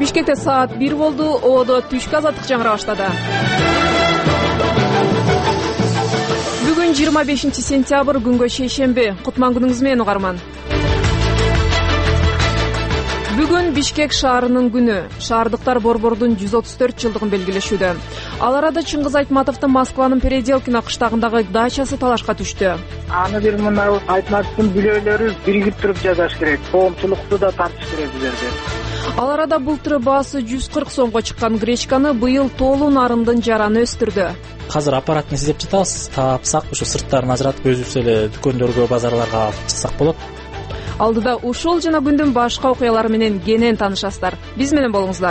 Бишкекте саат 1 болду. Ободо түшкү азаттык жаңыра баштады. Бүгүн 25 сентябрь, күнгө шейшемби. Кутман күнүңүз менен угарман. Бүгүн Бишкек шаарынын күнү. Шаардыктар борбордун 134 жылдыгын белгилешүүдө. Ал арада Чыңгыз Айтматовдун Москванын Переделкино кыштагындагы дачасы талашка түштү. Аны бир мына Айтматовдун бүлөлөрү биригип туруп жашаш керек. Коомчулукту да тартыш керек билерди. Ал арада былтыр баасы 140 сомго чыккан гречканы быйыл тоолуу нарындын жараны өстүрдү. Азыр аппарат менен издеп жатабыз. Тапсак ушу сырттарын ажыратып өзүбүз эле дүкөндөргө, базарларга алып чыксак болот. Алдыда ушул жана күндүн башка окуялары менен кенен таанышасыздар. Биз менен болуңуздар.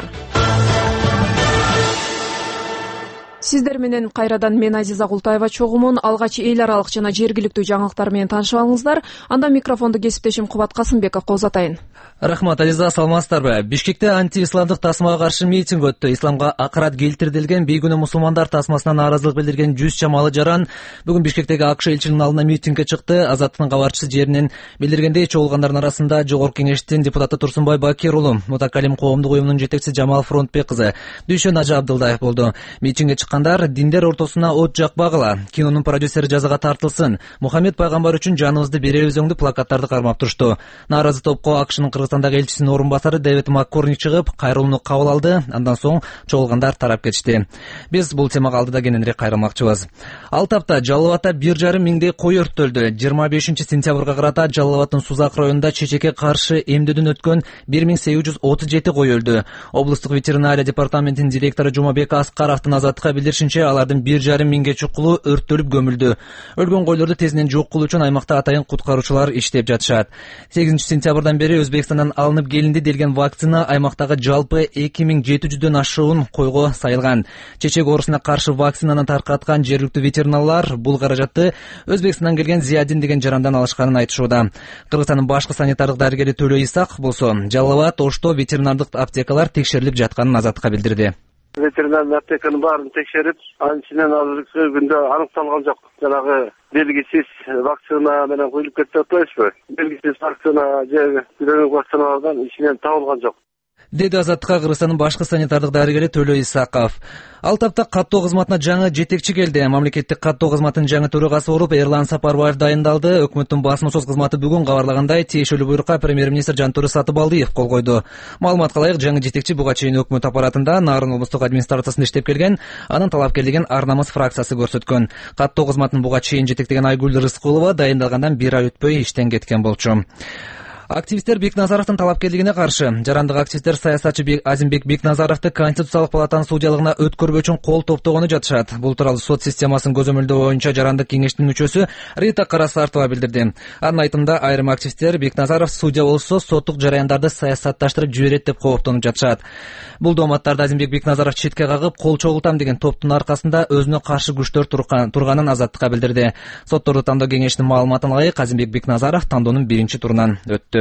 Сиздер менен кайрадан мен Азиза Култаева чогумун. Алгач эл аралык жана жергиликтүү жаңылыктар менен таанышып алыңыздар. Анда микрофонду кесиптешим Кубат Касымбеков козотайын. Рахмат, Азиза, саламатсыздарбы? Бишкекте антиисламдык тасмага каршы митинг өттү. Исламга акырат келтирилген бейгүнөө мусулмандар тасмасына нааразылык билдирген 100 чамалы жаран бүгүн Бишкектеги АКШ элчилигинин алдына митингге чыкты. Азаттыктын кабарчысы жеринен билдиргендей, чогулгандардын арасында Жогорку Кеңештин депутаты Турсунбай Бакир уулу, Мутакалим коомдук уюмунун жетекчиси Жамал Фронтбек кызы, Дүйшөн Ажы Абдылдаев болду. Митингге чыккандар диндер ортосуна от жакпагыла, кинонун продюсери жазага тартылсын, Мухаммед пайгамбар үчүн жаныбызды беребиз өңдүү плакаттарды кармап турушту. Нааразы топко АКШнын Кыргызстандагы элчисинин орун басары Дэвид Маккорник чыгып, кайрылууну кабыл алды. Андан соң чогулгандар тарап кетишти. Биз бул темага алдыда кененирээк кайрылмакчыбыз. Ал тапта Жалал Абадта 1,5 миңдей кой өрттөлдү. 25 сентябрга карата Жалал Абадтын Сузак районунда чечекке каршы эмдөөдөн өткөн 1837 кой өлдү. Облустук ветеринария департаментинин директору Жумабек Аскаровдун Азаттыкка билдиришинче, алардын 1,5 миңге чукулу өрттөлүп көмүлдү. Өлгөн койдорду тезинен жок кылуу үчүн аймакта атайын куткаруучулар иштеп жатышат. 8 сентябрдан бери Өзбекстандан алынып келинди делген вакцина аймактагы жалпы 2700дөн ашуун койго сайылган. Чечек оорусуна каршы вакцинаны таркаткан жергиликтүү ветеринарлар бул каражатты Өзбекстандан келген Зиядин деген жарандан алышканын айтышууда. Кыргызстандын башкы санитардык дарыгери Төлө Исак болсо, Жалал Абад, Ошто ветеринардык аптекалар текшерилип жатканын Азаттыкка билдирди. Ветеринардык аптеканын баарын текшерип, анын ичинен азыркы күндө аныкталган жок. Жанагы белгисиз вакцина менен коюлуп кетти деп атпайбызбы? Белгисиз вакцина же бирөөнүк вакциналардан ичинен табылган жок, деди Азаттыкка Кыргызстандын башкы санитардык дарыгери Төлө Исаков. Ал тапта каттоо кызматына жаңы жетекчи келди. Мамлекеттик каттоо кызматынын жаңы төрагасы болуп Эрлан Сапарбаев дайындалды. Өкмөттүн басма сөз кызматы бүгүн кабарлагандай, тиешелүү буйрукка премьер-министр Жантөре Сатыбалдиев кол койду. Маалыматка ылайык, жаңы жетекчи буга чейин өкмөт аппаратында Нарын облустук администрациясында иштеп келген, анын талапкерлигин Ар намыс фракциясы көрсөткөн. Каттоо кызматын буга чейин жетектеген Айгүл Рыскулова дайындалгандан 1 ай өтпөй иштен кеткен болчу. Активисттер Бекназаровдун талапкерлигине каршы жарандык активисттер саясатчы Азимбек Бекназаровду Конституциялык палатанын судьялыгына өткөрбөө үчүн кол топтогону жатышат. Бул тууралуу сот системасын көзөмөлдөө боюнча жарандык кеңештин мүчөсү Рита Карасартова билдирди. Анын айтымында, айрым активисттер Бекназаров судья болсо соттук жараяндарды саясатташтырып жиберет деп кооптонуп жатышат. Бул дооматтарды Азимбек Бекназаров четке кагып, кол чогултам деген топтун аркасында өзүнө каршы күчтөр турганын Азаттыкка билдирди. Сотторду тандоо кеңешинин маалыматына ылайык, Азимбек Бекназаров тандоонун 1-чи турунан өттү.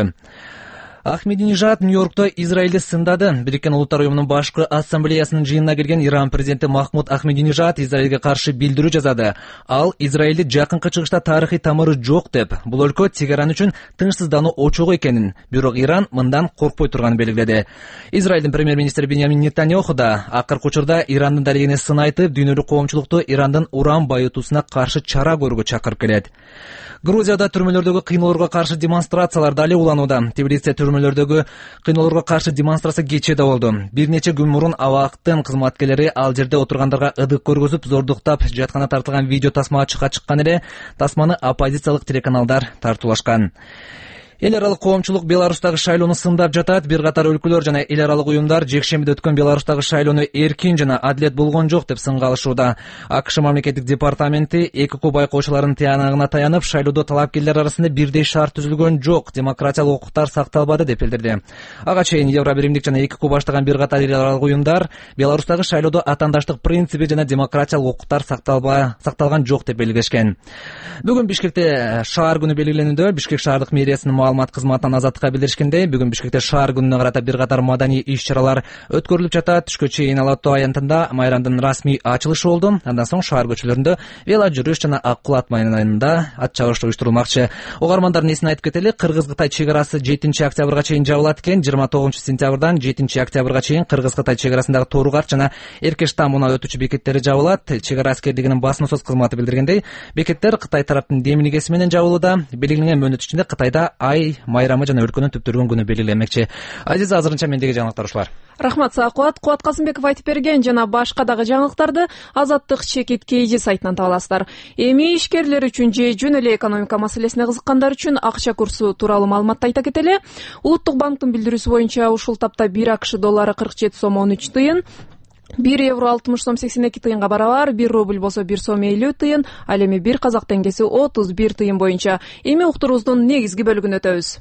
Ахмединежад Нью-Йоркто Израилди сындады. Бириккен Улуттар уюмунун башкы ассамблеясынын жыйынына келген Иран президенти Махмуд Ахмединежад Израилге каршы билдирүү жазады. Ал Израилди жакынкы чыгышта тарыхый тамыры жок деп, бул өлкө Тегеран үчүн тынчсыздануу очогу экенин, бирок Иран мындан коркпой турганын белгиледи. Израилдин премьер-министри Беньямин Нетаньяху да акыркы учурда Ирандын дарегине сын айтып, дүйнөлүк коомчулукту Ирандын уран байытуусуна каршы чара көрүүгө чакырып келет. Грузияда түрмөлөрдөгү кыйноолорго каршы демонстрациялар дали уланууда. Тбилисиде түрмөлөрдөгү кыйноолорго каршы демонстрация кечээ да болду. Бир нече күн мурун абактын кызматкерлери ал жерде отургандарга ыдык көргөзүп, зордуктап жатканы тартылган видео тасма ачыкка чыккан эле, тасманы оппозициялык телеканалдар тартуулашкан. Эл аралык коомчулук Беларустагы шайлоону сындап жатат. Бир катар өлкөлөр жана эл аралык уюмдар жекшембиде өткөн Беларустагы шайлоону эркин жана адилет болгон жок деп сынга алышууда. АКШ мамлекеттик департаменти ЭКК байкоочуларынын тыянагына таянып, шайлоодо талапкерлер арасында бирдей шарт түзүлгөн жок, демократиялык укуктар сакталбады деп билдирди. Ага чейин Евробиримдик жана ЭКК баштаган бир катар эл аралык уюмдар Беларустагы шайлоодо атаандаштык принциби жана демократиялык укуктар сакталган жок деп белгилешкен. Бүгүн Бишкекте шаар күнү белгиленүүдө Бишкек шаардык мэриясынын маалымат кызматынан Азаттыкка билдиришкендей, бүгүн Бишкекте шаар күнүнө карата бир катар маданий иш-чаралар өткөрүлүп жатат. Түшкө чейин Ала Тоо аянтында майрамдын расмий ачылышы болду. Андан соң шаар көчөлөрүндө вело жүрүш жана ак кулат майданында ат чабыш уюштурулмакчы. Угармандардын эсине айтып кетели, Кыргыз-Кытай чек арасы 7-октябрга чейин жабылат экен. 29-сентябрдан 7-октябрга чейин Кыргыз-Кытай чек арасындагы Тооругарт жана Эркештам унаа өтүүчү бекеттери жабылат. Чек ара аскерлигинин басма сөз кызматы билдиргендей, бекеттер Кытай тараптын демилгеси менен жабылууда. Белгиленген мөөнөт ичинде Кытайда ай, майрамы жана өлкөнүн түптөргөн күнү белгиленмекчи. Азиза, азырынча мендеги жаңылыктар ушулар. Рахмат сага Кубат. Кубат Касымбеков айтып берген жана башка дагы жаңылыктарды Азаттык чекит KG сайтынан таба аласыздар. Эми ишкерлер үчүн же жөн эле экономика маселесине кызыккандар үчүн акча курсу тууралуу маалыматты айта кетели. Улуттук банктын билдирүүсү боюнча ушул тапта 1 АКШ доллары 47 сом 13 тыйын, 1 евро 60 сом 82 тыйынга барабар, 1 рубль болсо 1 сом 50 тыйын, ал эми 1 казак теңгеси 31 тыйын боюнча. Эми уктуруубуздун негизги бөлүгүнө өтөбүз.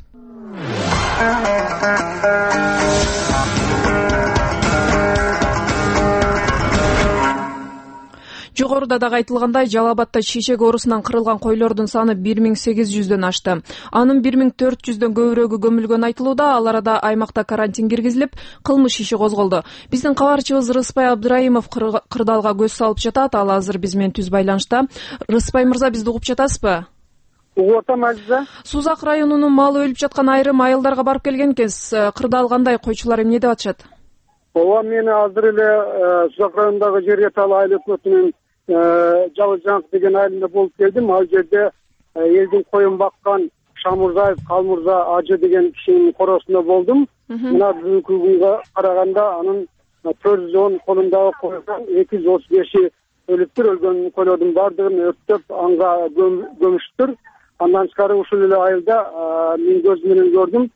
Жогоруда дагы айтылгандай, Жалал Абадда чечек оорусунан кырылган койлордун саны 1800дөн ашты. Анын 1400дөн көбүрөгү көмүлгөн айтылууда. Ал арада аймакта карантин киргизилип, кылмыш иши козголду. Биздин кабарчыбыз Рыспай Абдрайымов кырдаалга көз салып жатат. Ал азыр биз менен түз байланышта. Рыспай мырза, бизди угуп жатасызбы? Угуп атам, Азиза. Сузак районунун малы өлүп жаткан айрым айылдарга барып келген экенсиз. Кырдаал кандай, койчулар эмне деп атышат? Ооба, мен азыр эле Сузак районундагы жер эталы айыл өкмөтүнүн Жалыжаңк деген айылында болуп келдим. Ал жерде элдин коюн баккан Шамурзаев Калмурза ажы деген кишинин коросунда болдум. Мына бүгүнкү күнгө караганда анын 410 колундагы коюндан 235и өлүптүр. Өлгөн койлордун бардыгын өрттөп анга көмүштүр. Андан тышкары ушул эле айылда мен көзүм менен көрдүм.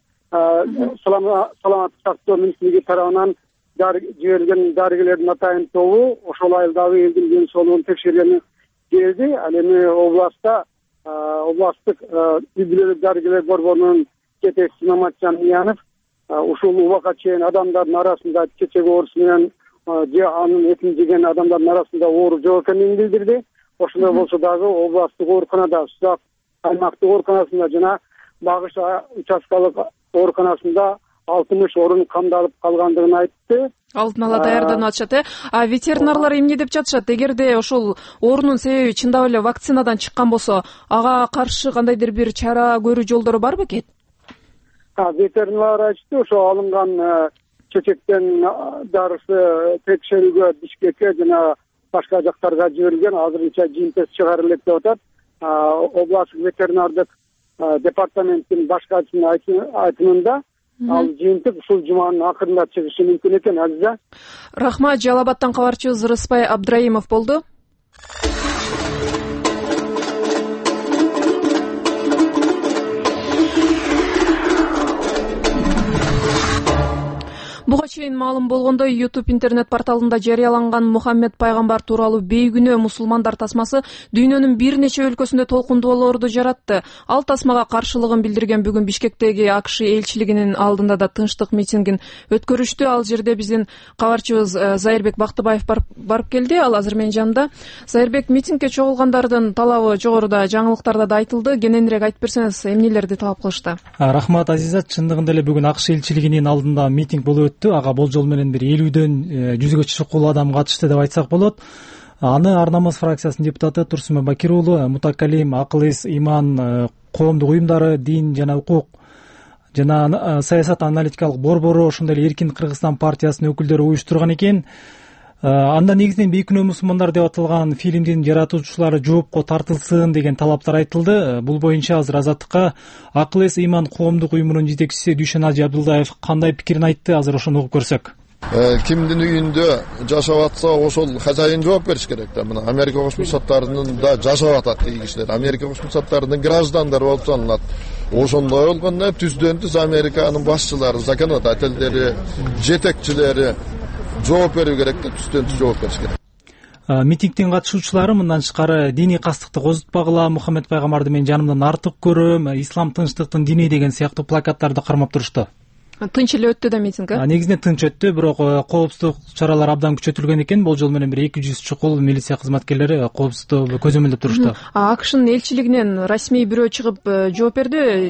Саламаттык сактоо министрлиги тарабынан жиберилген дарыгерлердин атайын тобу ошол айылдагы элдин ден соолугун текшергени келди. Ал эми областтык үй бүлөлүк дарыгерлер борборунун жетекчиси Наматжан Миянов ушул убакка чейин адамдардын арасында чечек оорусу менен же анын этин жеген адамдардын арасында оору жок экенин билдирди. Ошондой болсо дагы областтык ооруканада, Сузак аймактык ооруканасында жана Багыш участкалык ооруканасында 60 орун камдалып калгандыгын айтты. Алдын ала даярданып атышат. Ветеринарлар эмне деп жатышат? Эгерде ошол оорунун себеби чындап эле вакцинадан чыккан болсо, ага каршы кандайдыр бир чара көрүү жолдору бар бекен? Ветеринарлар айтты, ошо алынган чечектен дарысы текшерүүгө Бишкекке жана башка жактарга жиберилген. Азырынча жыйынтык чыгарылып деп атат. Областтык ветеринардык департаменттин башкачысынын айтымында ал жыйынтык ушул жуманын акырында чыгышы мүмкүн экен, Азиза. Рахмат, Жалал Абадтан кабарчыбыз Рыспай Абдрайымов болду. Буга чейин маалым болгондой, YouTube интернет порталында жарыяланган Мухаммед пайгамбар тууралуу бейгүнөө мусулмандар тасмасы дүйнөнүн бир нече өлкөсүндө толкундоолорду жаратты. Ал тасмага каршылыгын билдирген бүгүн Бишкектеги АКШ элчилигинин алдында да тынчтык митингин өткөрүштү. Ал жерде биздин кабарчыбыз Зайырбек Бактыбаев барып келди. Ал азыр менин жанымда. Зайырбек, митингге чогулгандардын талабы жогоруда жаңылыктарда да айтылды. Кененирээк айтып берсеңиз, эмнелерди талап кылышты? Рахмат, Азиза. Чындыгында эле бүгүн АКШ элчилигинин алдында митинг болуп өттү. Ага болжол менен бир 50дөн 100гө чукул адам катышты деп айтсак болот. Аны Ар намаз фракциясынын депутаты Турсунбек Бакир уулу, Мутакалим, Акыл-эс, Иман коомдук уюмдары, дин жана укук жана саясат аналитикалык борбору, ошондой эле Эркин Кыргызстан партиясынын өкүлдөрү уюштурган экен. Анда негизинен бейкүнөө мусулмандар деп аталган фильмдин жаратуучулары жоопко тартылсын деген талаптар айтылды. Бул боюнча азыр Азаттыкка Акыл-эс, Иман коомдук уюмунун жетекчиси Дүйшөн Ажи Абдулдаев кандай пикирин айтты, азыр ошону угуп көрсөк. Кимдин үйүндө жашап атса, ошол хозяин жооп бериш керек да. Мына Америка Кошмо Штаттарынын да жашап атат тиги кишилер. Америка Кошмо Штаттарынын граждандары болуп саналат. Ошондой болгондо түздөн түз Американын башчылары, законодательдери, жетекчилери жооп берүү керек да, түздөн түз жооп бериш керек. Митингдин катышуучулары мындан тышкары диний кастыкты козутпагыла, Мухаммед пайгамбарды мен жанымдан артык көрөм, ислам тынчтыктын дини деген сыяктуу плакаттарды кармап турушту. Тынч эле өттү да митинг? Негизинен тынч өттү, бирок коопсуздук чаралары абдан күчөтүлгөн экен. Болжол менен бир 200 чукул милиция кызматкерлери коопсуздукту көзөмөлдөп турушту. АКШнын элчилигинен расмий бирөө чыгып жооп берди?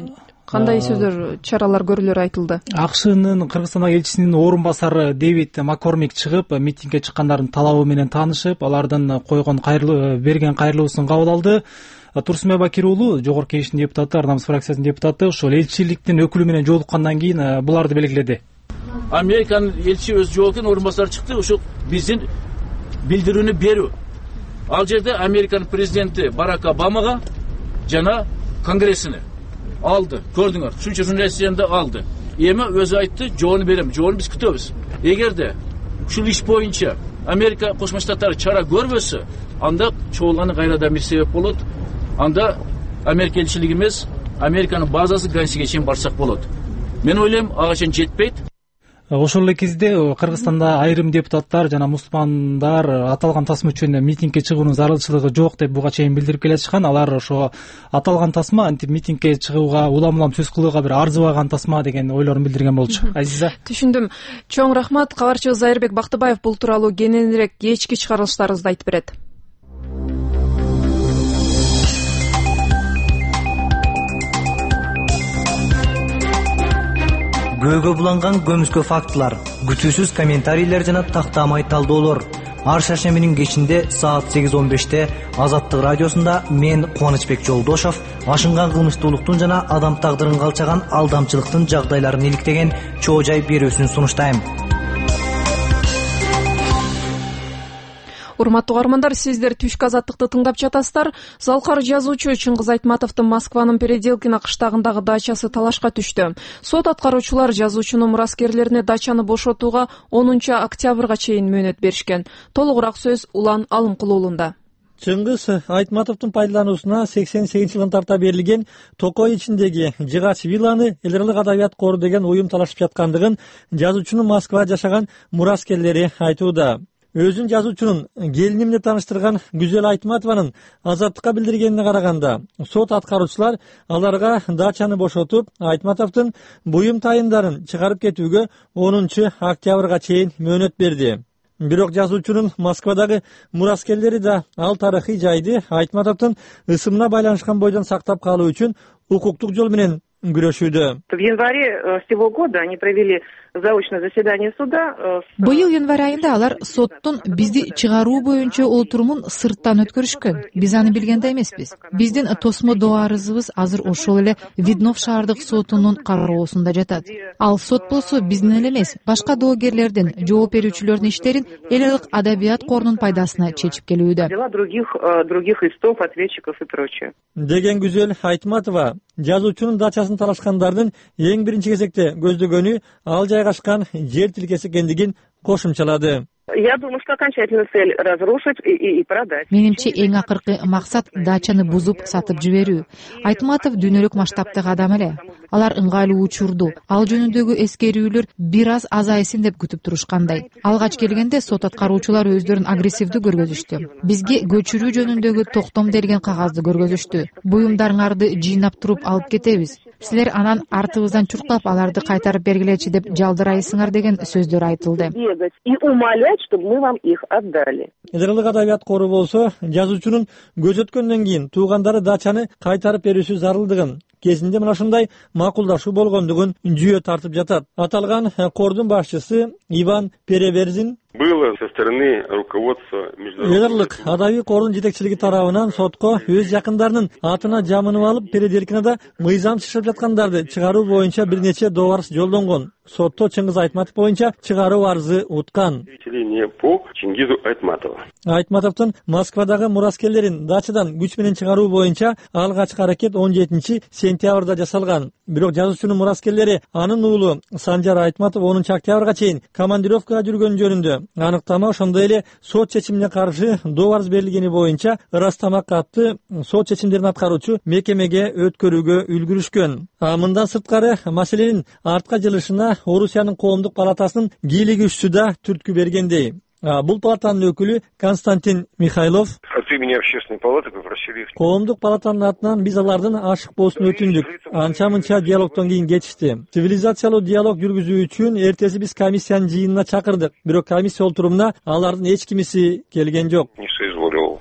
Кандай сөздөр, чаралар көрүлөрү айтылды? АКШнын Кыргызстандагы элчисинин орун басары Дэвид Маккормик чыгып, митингге чыккандардын талабы менен таанышып, алардын берген кайрылуусун кабыл алды. Турсунбай Бакир уулу, Жогорку Кеңештин депутаты, Ар намыс фракциясынын депутаты, ошол элчиликтин өкүлү менен жолуккандан кийин буларды белгиледи. Amerikan elçi öz jogorku орун басары чыкты, ошол биздин билдирүүнү берүү. Ал жерде Американын президенти Барак Обамага жана Конгрессине алды, көрдүңөр. Ушунча журналисттерди алды. Эми өзү айтты, жоону берем, жоону биз күтөбүз. Эгерде ушул иш боюнча Америка Кошмо Штаттары чара көрбөсө, анда чогулганы кайрадан бир себеп болот. Анда Америка элчилиги эмес, Американын базасы Ганьсиге чейин барсак болот. Мен ойлойм, ага чейин жетпейт. Ошол эле кезде Кыргызстанда айрым депутаттар жана мусулмандар аталган тасма үчүн митингге чыгуунун зарылчылыгы жок деп буга чейин билдирип келатышкан. Алар ошо аталган тасма антип митингге чыгууга, улам сөз кылууга бир арзыбаган тасма деген ойлорун билдирген болчу. Азиза. Түшүндүм. Чоң рахмат. Кабарчыбыз Айырбек Бактыбаев бул тууралуу кененирээк кечки чыгарылыштарыбызды айтып берет. Көөгө буланган көмүскө фактылар, күтүүсүз комментарийлер жана тактамай талдоолор. Ар шаршембинин кечинде саат 8:15-те Азаттык радиосунда мен Кубанычбек Жолдошов ашынган кылмыштуулуктун жана адам тагдырын калчаган алдамчылыктын жагдайларын иликтеген чоо жай берүүсүн сунуштайм. Урматтуу угармандар, сиздер Түшкү Азаттыкты тыңдап жатасыздар. Залкар жазуучу Чыңгыз Айтматовдун Москванын Переделкино кыштагындагы дачасы талашка түштү. Сот аткаруучулар жазуучунун мураскерлерине дачаны бошотууга 10 октябрга чейин мөөнөт беришкен. Толугураак сөз Улан Алымкулуулунда. Чыңгыз Айтматовдун пайдалануусуна 88-жылын тарта берилген Токой ичиндеги жыгач вилланы эл аралык адабият кору деген уюм талашып жаткандыгын жазуучунун Москвада жашаган мураскерлери айтууда. Өзүн жазуучунун келини менен тааныштырган Гүзел Айтматованын Азаттыкка билдиргенине караганда, сот аткаруучулар аларга дачаны бошотуп, Айтматовдун буюм тайындарын чыгарып кетүүгө 10 октябрга чейин мөөнөт берди. Бирок жазуучунун Москвадагы мураскерлери да ал тарыхый жайды Айтматовдун ысымына байланышкан бойдон сактап калуу үчүн укуктук жол менен күрөшүүдө. В январе сего года они провели заочное заседание суда. Быйыл январь айында алар соттун бизди чыгаруу боюнча олтурумун сырттан өткөрүшкөн. Биз аны билгенде эмеспиз. Биздин тосмо доо арызыбыз азыр ошол эле Виднов шаардык сотунун кароосунда жатат. Ал сот болсо биздин эле эмес, башка доогерлердин, жооп берүүчүлөрдүн иштерин эл аралык адабият корунун пайдасына чечип келүүдө. Дела других истов, ответчиков и прочее. Деген Гүзел Айтматова жазуучунун дачасын талашкандардын эң биринчи кезекте көздөгөнү ал жайгашкан жер тилкеси экендигин кошумчалады. Я думаю, что окончательная цель разрушить и продать. Менимче эң акыркы максат дачаны бузуп сатып жиберүү. Айтматов дүйнөлүк масштабтагы адам эле. Алар ыңгайлуу учурду, ал жөнүндөгү эскерүүлөр бир аз азайсын деп күтүп турушкандай. Алгач келгенде сот аткаруучулар өздөрүн агрессивдүү көргөзүштү. Бизге көчүрүү жөнүндөгү токтом делген кагазды көргөзүштү. Буюмдарыңарды жыйнап туруп алып кетебиз. Силер анан артыбыздан чуркап аларды кайтарып бергилечи деп жалдырайсыңар деген сөздөр айтылды. И умолять, чтобы мы вам их отдали. Эл аралык адабият кору болсо, жазуучунун көз өткөндөн кийин туугандары дачаны кайтарып берүүсү зарылдыгын, кезинде мына ушундай макулдашуу болгондугун жүйө тартып жатат. Аталган кордун башчысы Иван Переверзин было со стороны руководства эл аралык адабий кордун жетекчилиги тарабынан сотко өз жакындарынын атына жамынып алып, Переделкинода мыйзам чыгып жаткандарды чыгаруу боюнча бир нече доо арыз жолдонгон. Сотто Чыңгыз Айтматов боюнча чыгаруу арызы уткан. По Чингизу Айтматову. Айтматовдун Москвадагы мураскерлерин дачадан күч менен чыгаруу боюнча алгачкы аракет 17 сентябрда жасалган. Бирок жазуучунун мураскерлери анын уулу Санжар Айтматов 10 октябрга чейин командировкага жүргөн жөнүндө аныктама, ошондой эле сот чечимине каршы доо арыз берилгени боюнча ырастама катты сот чечимдерин аткаруучу мекемеге өткөрүүгө үлгүрүшкөн. Мындан сырткары маселенин артка жылышына Орусиянын коомдук палатасынын кийлигүүчүсү да түрткү бергендей. Бул палатанын өкүлү Константин Михайлов от имени общественной палаты попросили. Коомдук палатанын атынан биз алардын ашык болуусун өтүндүк. Анча-мынча диалогдон кийин кетишти. Цивилизациялуу диалог жүргүзүү үчүн эртеси биз комиссиянын жыйынына чакырдык. Бирок комиссия олтурумуна алардын эч кимиси келген жок. Не соизволил приехать.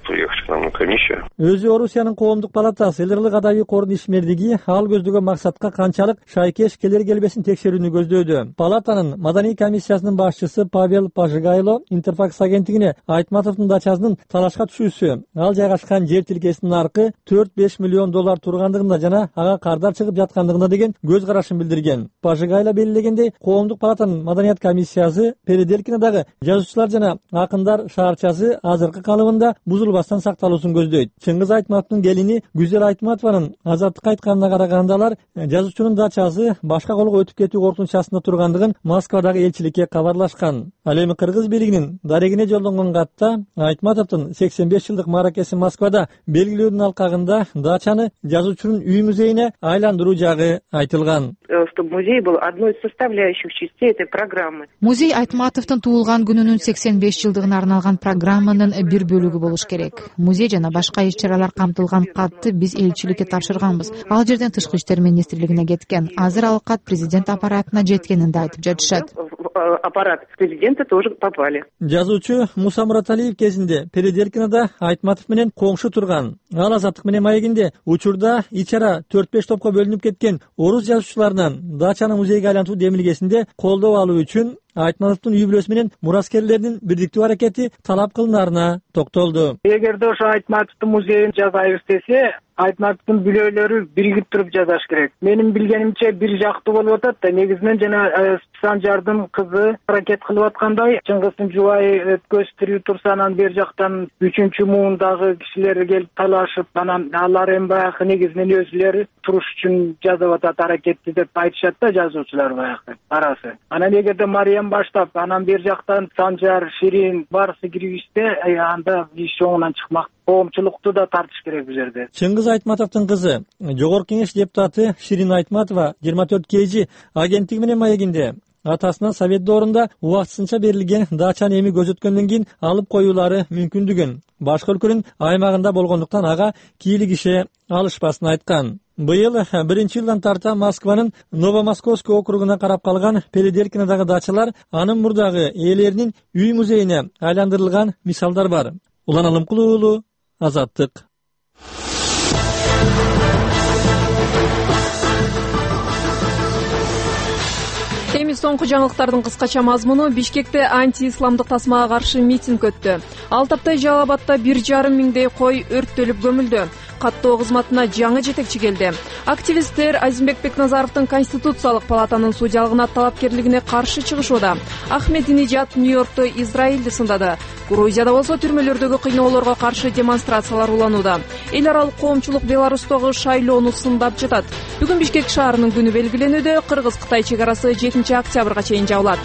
основную комиссию. Өзү Орусиянын коомдук палатасы Элдерлик кадагый кордун ишмердиги ал көздөгөн максатка канчалык шайкеш келер келбесин текшерүүнү көздөөдү. Палатанын маданий комиссиясынын башчысы Павел Пажигайло Интерфакс агенттигине Айтматовдун дачасынын талашка түшүүсү, ал жайгашкан жер тилкесинин аркы $4-5 миллион тургандыгында жана ага кардар чыгып жаткандыгына деген көз карашын билдирген. Пажигайло белгилегендей, коомдук палатанын маданият комиссиясы Переделкинадагы жазуучулар жана акындар шаарчасы азыркы калыбында бузулбастан сакталуусун көздөйт. Чыңгыз Айтматовдун келини Гүзел Айтматованын азаттыкка айтканына караганда алар жазуучунун дачасы башка колго өтүп кетүү коркунучу астында тургандыгын Москвадагы элчиликке кабарлашкан. Ал эми кыргыз бийлигинин дарегине жолдонгон катта Айтматовдун 85 жылдык мааракесин Москвада белгилөөдүн алкагында дачаны жазуучунун үй музейине айландыруу жагы айтылган. Чтобы музей был одной из составляющих частей этой программы. Музей Айтматовдун туулган күнүнүн 85 жылдыгына арналган программанын бир бөлүгү болуш керек. Музей жана башка иш-чаралар камтылган катты биз элчиликке тапшырганбыз. Ал жерден Тышкы иштер министрлигине кеткен. Азыр ал кат президент аппаратына жеткенин да айтып жатышат. Аппарат президента тоже попали. Жазуучу Муса Мураталиев кезинде Переделкинада Айтматов менен коңшу турган. Ал Азаттык менен маегинде учурда ичара 4-5 топко бөлүнүп кеткен орус жазуучуларынан дачаны музейге айлантуу демилгесинде колдоо алуу үчүн Айтматовдун үй бүлөсү менен мураскерлердин бирдиктүү аракети талап кылынаарына токтолду. Эгерде ошо Айтматовдун музейин жасайбыз десе, Айтматовдун бүлөлөрү биригип туруп жасаш керек. Менин билгенимче бир жактуу болуп атат да, негизинен жана Санжардын кызы аракет кылып аткандай, Чыңгыздын жубайы көстүрүү турса, анан бер жактан 3-чү муундагы кишилер келип талашып, анан алар эми баягы негизинен өзүлөрү туруш үчүн жасап атат аракетти деп айтышат да жазуучулар баягы арасы. Анан эгерде Мариям баштап, анан бер жактан Санжар, Ширин барысы киргизсе, анда иш оңунан чыкмак. Коомчулукту да тартыш керек бул жерде. Чыңгыз Айтматовдун кызы, Жогорку Кеңеш депутаты Ширин Айтматова 24 KG агенттиги менен маегинде атасына совет доорунда убактысынча берилген дачаны эми көзөткөндөн кийин алып коюулары мүмкүндүгүн, башка өлкөнүн аймагында болгондуктан ага кийлигише алышпасын айткан. Быйыл 1-жылдан тарта Москванын Новомосковский округуна карап калган Переделкинадагы дачалар анын мурдагы ээлеринин үй музейине айландырылган мисалдар бар. Улан Алымкулуу уулу, Азаттык. Эми соңку жаңылыктардын кыскача мазмуну: Бишкекте анти-исламдык тасмага каршы митинг өттү. Алтаптай Жалалабадта 1,5 миңдей кой өрттөлүп көмүлдү. Каттоо кызматына жаңы жетекчи келди. Активисттер Азимбек Бекназаровдун Конституциялык палатанын судьялыгына талапкерлигине каршы чыгышууда. Ахмединежад Нью-Йоркто Израилди сындады. Грузияда болсо түрмөлөрдөгү кыйноолорго каршы демонстрациялар уланууда. Эл аралык коомчулук Беларустогу шайлоону сындап жатат. Бүгүн Бишкек шаарынын күнү белгиленүүдө. Кыргыз-Кытай чек арасы 7 октябрга чейин жабылат.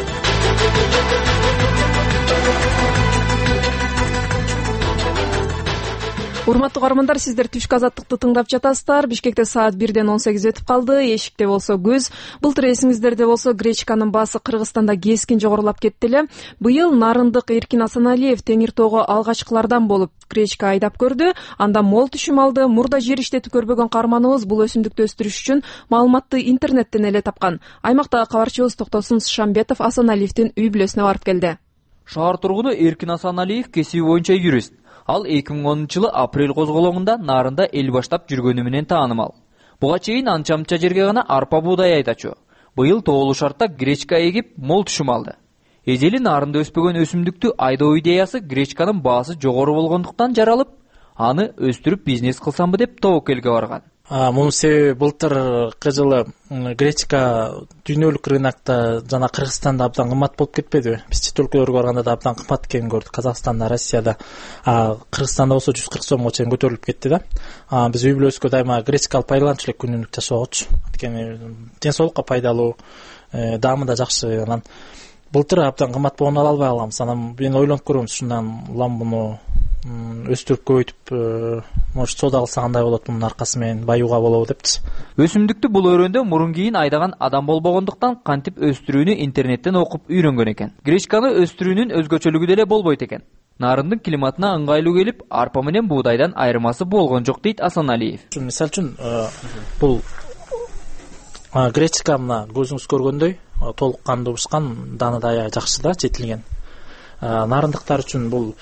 Урматтуу каармандар, сиздер Түшкү азаттыкты тыңдап жатасыздар. Бишкекте саат 1-ден 18 өтүп калды. Эшикте болсо көз. Былтыр эсиңиздерде болсо гречканын баасы Кыргызстанда кескин жогорулап кетти эле. Быйыл Нарындык Эркин Асаналиев Теңир тоого алгачкылардан болуп гречка айдап көрдү. Анда мол түшүм алды. Мурда жер иштетип көрбөгөн каарманыбыз бул өсүмдүктү өстүрүш үчүн маалыматты интернеттен эле тапкан. Аймактагы кабарчыбыз Токтосун Шамбетов Асаналиевдин үй бүлөсүнө барып келди. Шаар тургуну Эркин Асаналиев кесиби боюнча юрист. Ал 2010-жылы апрель козголоңунда Нарында эл баштап жүргөнү менен таанымал. Буга чейин анча-мынча жерге гана арпа буудай айдачу. Быйыл тоолуу шартта гречка эгип мол түшүм алды. Эзели Нарында өспөгөн өсүмдүктү айдоо идеясы гречканын баасы жогору болгондуктан жаралып, аны өстүрүп бизнес кылсамбы деп тобокелге барган. Мунун себеби былтыркы жылы гречка дүйнөлүк рынокто жана Кыргызстанда абдан кымбат болуп кетпедиби? Биз чет өлкөлөргө барганда да абдан кымбат экенин көрдүк. Казакстанда, Россияда, Кыргызстанда болсо 140 сомго чейин көтөрүлүп кетти да. Биз үй бүлөбүзгө дайыма гречка алып пайдаланчу элек күнүмдүк жашоогочу. Анткени ден соолукка пайдалуу, даамы да жакшы. Анан былтыр абдан кымбат болгондон ала албай калганбыз. Анан мен ойлонуп көрөм, ушундан улам муну өстүрүп көбөйтүп, может соода кылса кандай болот, мунун аркасы менен баюуга болобу депчи. Өсүмдүктү бул өрөөндө мурун кийин айдаган адам болбогондуктан кантип өстүрүүнү интернеттен окуп үйрөнгөн экен. Гречканы өстүрүүнүн өзгөчөлүгү деле болбойт экен. Нарындын климатына ыңгайлуу келип, арпа менен буудайдан айырмасы болгон жок дейт Асаналиев. Мисалы үчүн бул гречка мына көзүңүз көргөндөй толук кандуу бышкан, даны да аябай жакшы да, жетилген. Нарындыктар үчүн бул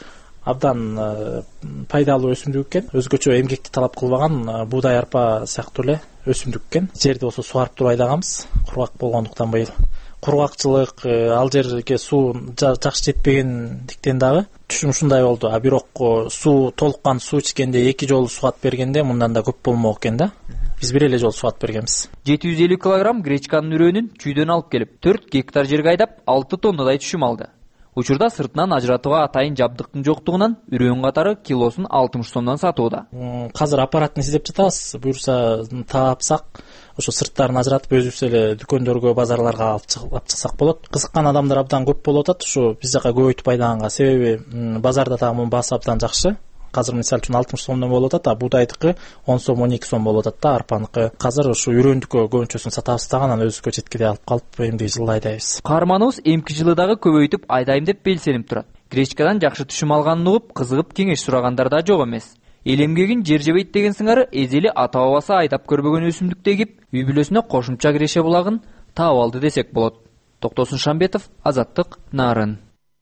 абдан пайдалуу өсүмдүк экен. Өзгөчө эмгекти талап кылбаган буудай арпа сыяктуу эле өсүмдүк экен. Жерди болсо суарып туруп айдаганбыз, кургак болгондуктан быйыл. Кургакчылык, ал жерге суу жакшы жетпегендиктен дагы түшүм ушундай болду. А бирок суу толуккан суу ичкенде 2 жолу сугат бергенде мындан да көп болмок экен да. Биз бир эле жолу сугат бергенбиз. 750 килограмм гречканын үрөөнүн чүйдөн алып келип 4 гектар жерге айдап 6 тоннадай түшүм алды. Учурда сыртынан ажыратууга атайын жабдыктын жоктугунан үрөөн катары килосун 60 сомдон сатууда. Казыр аппаратны издеп жатабыз. Буюрса таапсак, ошо сырттарын ажыратып өзүбүз эле дүкөндөргө, базарларга алып чыксак болот. Кызыккан адамдар абдан көп болуп атат. Ушу биз жака көбөйтүп айдаганга, себеби базарда дагы мунун баасы абдан жакшы. Казыр мисалы үчүн 60 сомдон болуп атат, а буудайдыкы 10 сом, 12 сом болуп атат да, арпаныкы. Казыр ушу үрөөндүккө көбүнчөсүн сатабыз дагы, анан өзүбүзгө жеткиде алып калып, эмди жылы айдайбыз. Каарманыбыз эмки жылы дагы көбөйтүп айдайм деп белсенип турат. Гречкадан жакшы түшүм алганын угуп, кызыгып кеңеш сурагандар да жок эмес. Эл эмгегин жер жебейт деген сыңары эзели ата бабасы айдап көрбөгөн өсүмдүктү эгип, үй бүлөсүнө кошумча киреше булагын таап алды десек болот. Токтосун Шамбетов, Азаттык, Нарын.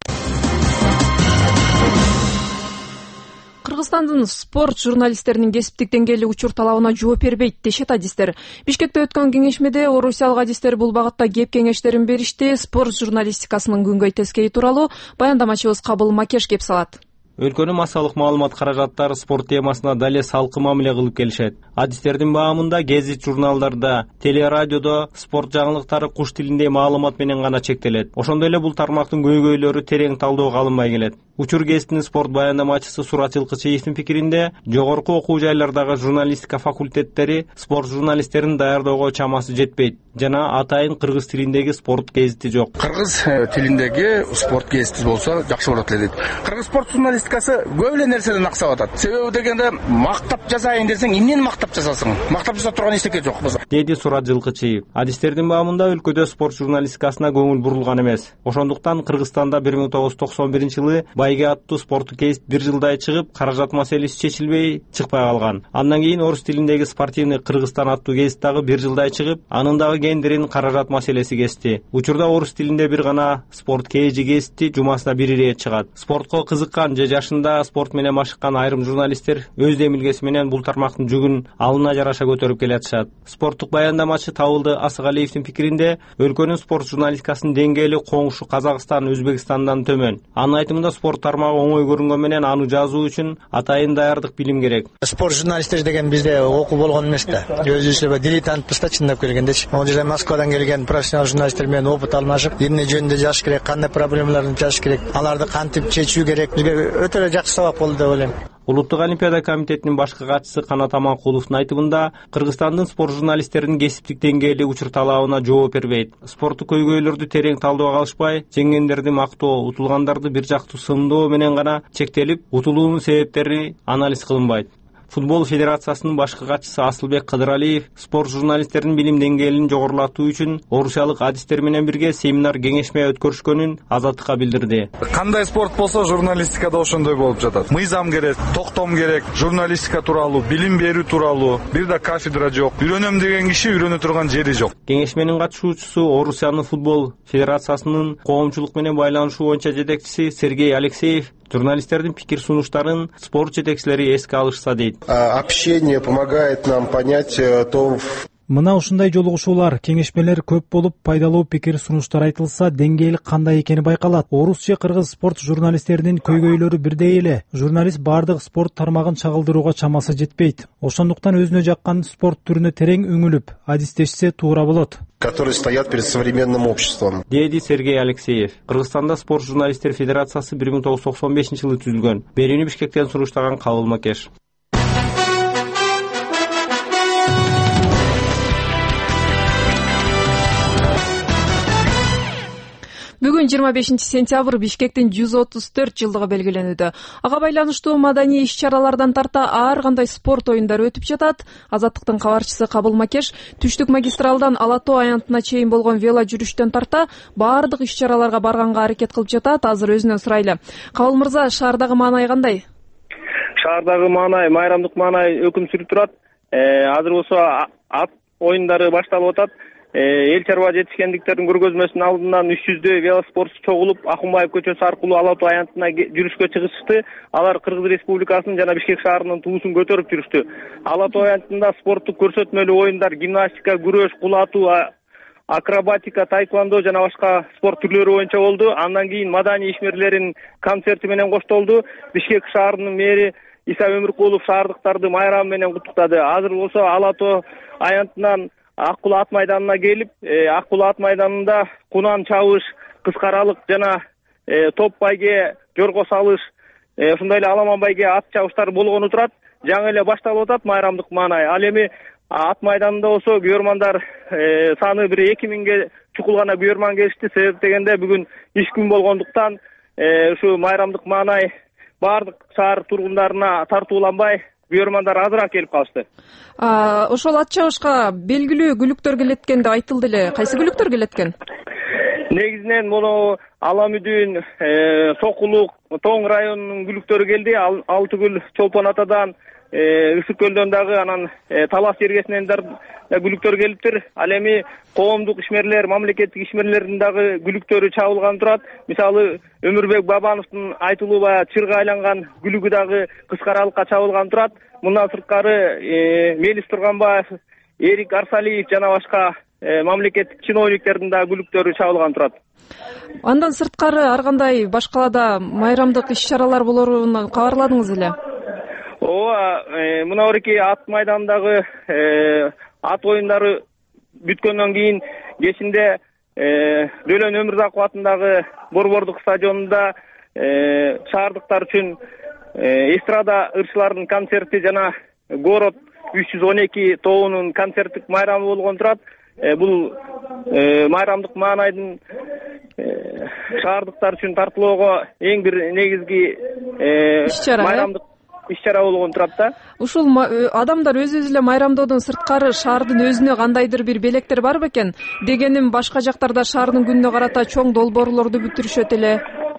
Кыргызстандын спорт журналисттеринин кесиптик деңгээлдик учур талабына жооп бербейт дешет адистер. Бишкекте өткөн кеңешмеде орусиялык адистер бул багытта кеп кеңештерин беришти. Спорт журналистикасынын күнгөй тескейи тууралуу баяндамачыбыз Кабыл Макеш кеп салат. Өлкөнүн массалык маалымат каражаттары спорт темасына дале салкын мамиле кылып келишет. Адистердин баамында гезит журналдарда, телерадиодо спорт жаңылыктары куш тилинде маалымат менен гана чектелет. Ошондой эле бул тармактын көйгөйлөрү терең талдоого алынбай келет. Учур гезитинин спорт баяндамачысы Сурат Жылкычиевдин пикиринде, жогорку окуу жайлардагы журналистика факультеттери спорт журналисттерин даярдоого чамасы жетпейт жана атайын кыргыз тилиндеги спорт гезити жок. Кыргыз тилиндеги спорт гезити болсо жакшы болот эле дейт. Кыргыз спорт журналистикасы көп эле нерседен аксап атат. Себеби дегенде мактап жасайын десең, эмнени мактап жасасың? Мактап жасап турган эчтеке жок. Деди Сурат Жылкычиев. Адистердин баамында өлкөдө спорт журналистикасына көңүл бурулган эмес. Ошондуктан Кыргызстанда 1991-жылы Байге аттуу спорттук гезит бир жылдай чыгып, каражат маселеси чечилбей чыкпай калган. Андан кийин орус тилиндеги спортивный Кыргызстан аттуу гезит дагы бир жылдай чыгып, анын дагы кендирин каражат маселеси кести. Учурда орус тилинде бир гана спорт KG гезити жумасына бир ирет чыгат. Спортко кызыккан же жашында спорт менен машыккан айрым журналисттер өз демилгеси менен бул тармактын жүгүн алына жараша көтөрүп келатышат. Спорттук баяндамачы Табылды Асыгалиевдин пикиринде, өлкөнүн спорт журналистикасынын деңгээли коңшу Казакстан, Өзбекстандан төмөн. Анын айтымында спорт тармагы оңой көрүнгөн менен аны жазуу үчүн атайын даярдык билим керек. Спорт журналисттери деген бизде окуу болгон эмес да. Өзүбүз дилетантпыз да, чындап келгендечи. Могу жерде Москвадан келген профессионал журналисттер менен опыт алмашып, эмне жөнүндө жазыш керек, кандай проблемаларды жазыш керек, аларды кантип чечүү керек. Бизге өтө эле жакшы сабак болду деп ойлойм. Улуттук олимпиада комитетинин башкы катчысы Канат Аманкуловдун айтымында, Кыргызстандын спорт журналисттеринин кесиптик деңгээлдик учур талабына жооп бербейт. Спорттук көйгөйлөрдү терең талдоого алышпай, жеңгендерди мактоо, утулгандарды бир жактуу сындоо менен гана чектелип, утулуунун себептери анализ кылынбайт. Футбол федерациясынын башкы катчысы Асылбек Кыдыралиев спорт журналисттеринин билим деңгээлин жогорулатуу үчүн орусиялык адистер менен бирге семинар кеңешме өткөрүшкөнүн Азаттыкка билдирди. Кандай спорт болсо журналистикада ошондой болуп жатат. Мыйзам керек, токтом керек, журналистика тууралуу, билим берүү тууралуу бир да кафедра жок. Үйрөнөм деген киши үйрөнө турган жери жок. Кеңешменин катышуучусу Орусиянын футбол федерациясынын коомчулук менен байланышуу боюнча жетекчиси Сергей Алексеев журналисттердин пикир сунуштарын спорт жетекчилери эске алышса дейт. Общение помогает нам понять то. Мына ушундай жолугушуулар, кеңешмелер көп болуп, пайдалуу пикир сунуштар айтылса, деңгээли кандай экени байкалат. Орус же кыргыз спорт журналисттеринин көйгөйлөрү бирдей эле. Журналист бардык спорт тармагын чагылдырууга чамасы жетпейт. Ошондуктан өзүнө жаккан спорт түрүнө терең үңүлүп, адистешсе туура болот. Которые стоят перед современным обществом. Деди Сергей Алексеев. Кыргызстанда спорт журналисттер федерациясы 1995-жылы түзүлгөн. Берүүнү Бишкектен суруштаган Кабыл Макеш. Бүгүн 25-сентябрь Бишкектин 134 жылдыгы белгиленүүдө. Ага байланыштуу маданий иш-чаралардан тарта ар кандай спорт оюндары өтүп жатат. Азаттыктын кабарчысы Кабыл Макеш Түштүк магистралдан Ала Тоо аянтына чейин болгон вело жүрүштөн тарта баардык иш-чараларга барганга аракет кылып жатат. Азыр өзүнөн сурайлы. Кабыл мырза, шаардагы маанай кандай? Шаардагы маанай, майрамдык маанай өкүм сүрүп турат. Азыр болсо ат оюндары башталып атат. эл чарба жетишкендиктердин көргөзмөсүнүн алдынан 300 велоспортчу чогулуп Акунбаев көчөсү аркылуу Ала Тоо аянтына жүрүшкө чыгышты. Алар Кыргыз Республикасынын жана Бишкек шаарынын туусун көтөрүп жүрүштү. Ала Тоо аянтында спорттук көрсөтмөлүү оюндар, гимнастика, күрөш, кул атуу, акробатика, тайквондо жана башка спорт түрлөрү боюнча болду. Андан кийин маданий ишмерлердин концерти менен коштолду. Бишкек шаарынын мэри Иса Өмүркулов шаардыктарды майрамы менен куттуктады. Азыр болсо Ала Тоо аянтынан Ак Кул ат майданына келип, Ак Кул ат майданында кунан чабыш, кыскаралык жана топ байге, жорго салыш, ошондой эле аламан байге ат чабыштары болгону турат. Жаңы эле башталып атат майрамдык маанай. Ал эми ат майданында болсо күйөрмандар саны бир 2000ге чукул гана күйөрман келишти. Себеп дегенде бүгүн иш күн болгондуктан ушу майрамдык маанай баардык шаар тургундарына тартууланбай, күйөрмандар азыраак келип калышты. Ошол ат чабышка белгилүү күлүктөр келет экен деп айтылды эле. Кайсы күлүктөр келет экен? Негизинен мону Аламүдүн, Сокулук, Тоң районунун күлүктөрү келди. Ал түгүл Чолпон Атадан, Ысык көлдөн дагы, анан Талас жергесинен дагы күлүктөр келиптир. Ал эми коомдук ишмерлер, мамлекеттик ишмерлердин дагы күлүктөрү чабылган турат. Мисалы Өмүрбек Бабановдун айтылуу баягы чырга айланган күлүгү дагы кыскаралыкка чабылган турат. Мындан сырткары Мелис Турганбаев, Эрик Арсалиев жана башка мамлекеттик чиновниктердин да күлүктөрү чабылган турат. Андан сырткары ар кандай башкалада майрамдык иш-чаралар болорун кабарладыңыз эле? Ооба, мына орки ат майданындагы ат оюндары бүткөндөн кийин кечинде Дөлөн Өмүрзаков атындагы Борбордук стадионунда шаардыктар үчүн эстрада ырчыларынын концерти жана Город 312 тобунун концерттик майрамы болгон турат. Бул майрамдык маанайдын шаардыктар үчүн тартуулоого эң бир негизги майрамдык иш-чара болгон турат да. Ушул адамдар өзү эле майрамдоодон сырткары шаардын өзүнө кандайдыр бир белектер бар бекен? Дегеним башка жактарда шаардын күнүнө карата чоң долбоорлорду бүтүрүшөт эле.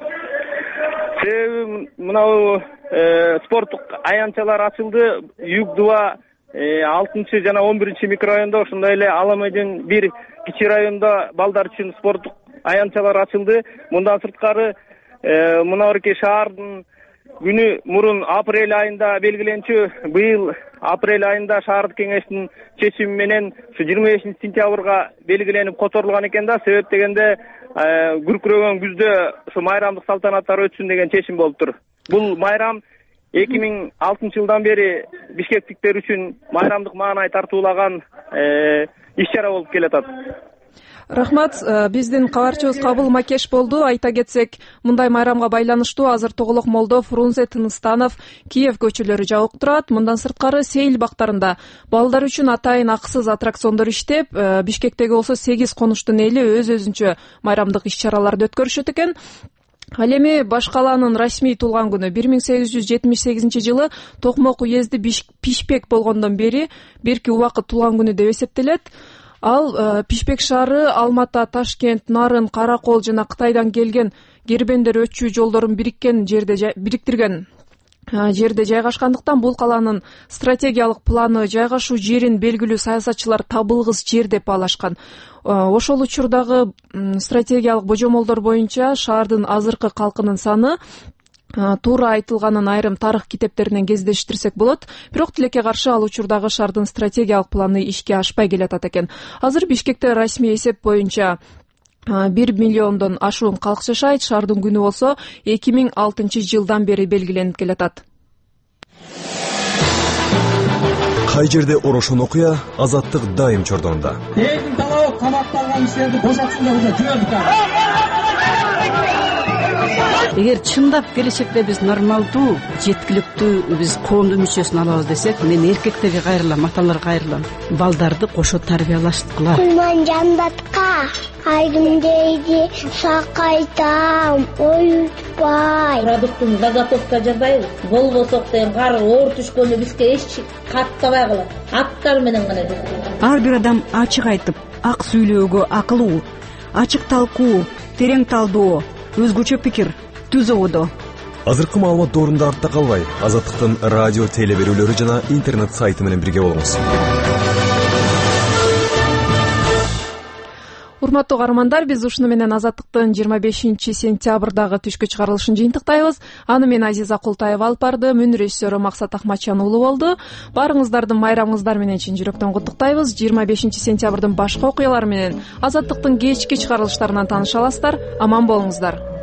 Себеби мынау спорттук аянтчалар ачылды. Юг-2 6 жана 11 микрорайондо, ошондой эле Аламайдын бир кичи районунда балдар үчүн спорттук аянтчалар ачылды. Мындан сырткары мына орки шаардын күнү мурун апрель айында белгиленчү. Быйыл апрель айында шаардык кеңештин чечими менен 25 сентябрга белгиленип которулган экен да. Себеп дегенде күркүрөгөн күздө ушу майрамдык салтанаттар өтсүн деген чечим болуптур. Бул майрам 2006 жылдан бери бишкектиктер үчүн майрамдык маанай тартуулаган иш-чара болуп келатат. Рахмат, биздин кабарчыбыз Кабыл Макеш болду. Айта кетсек, мындай майрамга байланыштуу азыр Тоголок Молдо, Фрунзе, Тыныстанов, Киев көчөлөрү жабык турат. Мындан сырткары Сейил бактарында балдар үчүн атайын акысыз аттракциондор иштеп, Бишкектеги болсо 8 конуштун эли өз-өзүнчө майрамдык иш-чараларды өткөрүшөт экен. Ал эми башкаланын расмий туулган күнү 1878 жылы Токмок уезди Пишпек болгондон бери берки убакыт туулган күнү деп эсептелет. Ал Пишпек шаары Алмата, Ташкент, Нарын, Каракол жана Кытайдан келген кербендер өтчү жолдорун бириктирген жерде жайгашкандыктан бул каланын стратегиялык планы жайгашуу жерин белгилүү саясатчылар табылгыс жер деп баалашкан. Ошол учурдагы стратегиялык божомолдор боюнча шаардын азыркы калкынын саны туура айтылганын айрым тарых китептеринен кездештирсек болот. Бирок тилекке каршы ал учурдагы шаардын стратегиялык планы ишке ашпай келатат экен. Азыр Бишкекте расмий эсеп боюнча 1 миллиондон ашуун калк жашайт. Шаардын күнү болсо 2006 жылдан бери белгиленип келатат. Кай жерде орошон окуя, азаттык дайым чордонда. Элдин талабы камакталган кишилерди бошотсун деп жүрөбүз. Эгер чындап келечекте биз нормалдуу, жеткиликтүү биз коомдун мүчөсүн алабыз десек, мен эркектерге кайрылам, аталарга кайрылам. Балдарды кошо тарбиялашкыла. Кулман жандатка айрым дейди, сакайтам, оютпай. Продуктун заготовка жасайбыз. Болбосок деген кар оор түшкөнү бизге эч каттабай калат. Аттар менен гана жасайбыз. Ар бир адам ачык айтып, ак сүйлөөгө акылуу, ачык талкуу, терең талдоо, өзгөчө пикир түз ободо. Азыркы маалымат доорунда артта калбай, Азаттыктын радио теле берүүлөрү жана интернет сайты менен бирге болуңуз. урматтуу каармандар, биз ушуну менен Азаттыктын 25-сентябрдагы түшкү чыгарылышын жыйынтыктайбыз. Аны мен Азиза Култаева алып барды, мүн режиссеру Максат Ахматчан уулу болду. Баарыңыздарды майрамыңыздар менен чын жүрөктөн куттуктайбыз. 25-сентябрдын башка окуялары менен Азаттыктын кечки чыгарылыштарынан тааныша аласыздар. Аман болуңуздар.